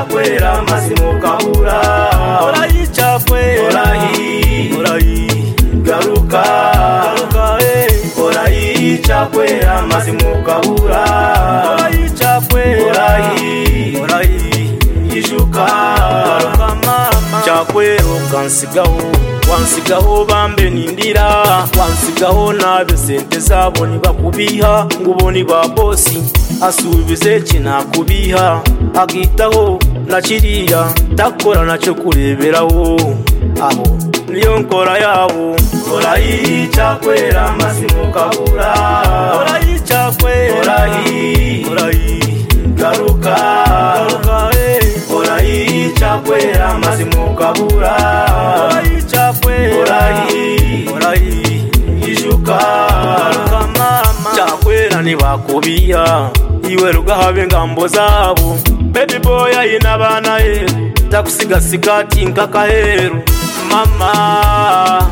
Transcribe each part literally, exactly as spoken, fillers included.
chakwera mazimukabura orayichakwera orayi orayi garuka garuka eh orayichakwera mazimukabura orayichakwera orayi orayi ijuka garuka mama chakwero kansigaho wansigaho bambe nindira wansigaho nabe sente zabo nibakubiha nguboni ba bosi asubize kinakubiha agitaho nakiriya takora naco kureberaho abo niyo nkora yabo orayichakwera mazimukabura orayichakwera orayi orayi garuka garuka eh orayichakwera mazimukabura orayichakwera orayi orayi ijuka garuka mama chakwera nibakubiha iwe rugahabe ngambo zabo baby boy ayina bana ye takusiga sikati nkakaheru mama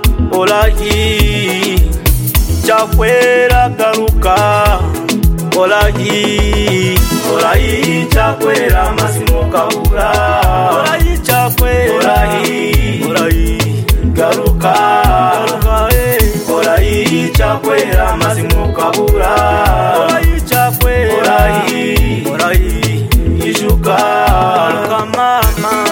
olahi chakwera garuka olahi olahi chakwera mazimukabura orayichakwera olahi orayi garuka garuka eh olahi chakwera mazimukabura orayichakwera orayi orayi ijuka garuka mama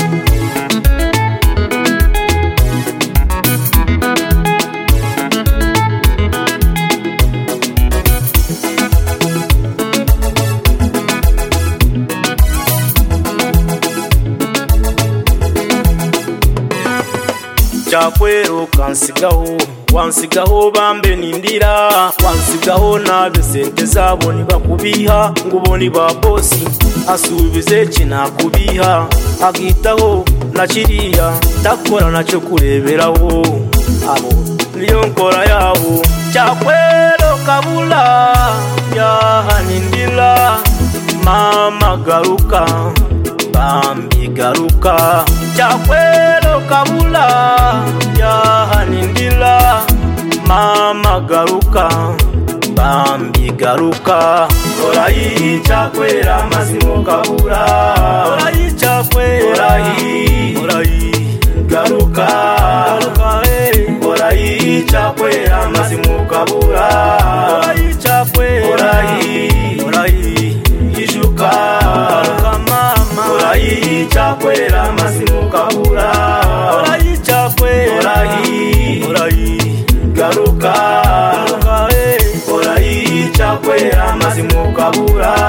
chakwero kansigaho wansigaho bambe nindira wansigaho nabe sente zabo nibakubiha nguboni ba bosi asubize kinakubiha agitaho nakiriya takora naco kureberaho abo niyo nkora yabo chakwero kabula yahanindira mama garuka bambi garuka chakwero kabula yahanindira mama garuka bambi garuka orayichakwera mazimukabura orayichakwera orayi orayi garuka garuka eh orayichakwera mazimukabura orayichakwera orayi orayi ijuka garuka mama orayichakwera mazimukabura orayichakwera orayi orayi garuka garuka eh orayichakwera mazimukabura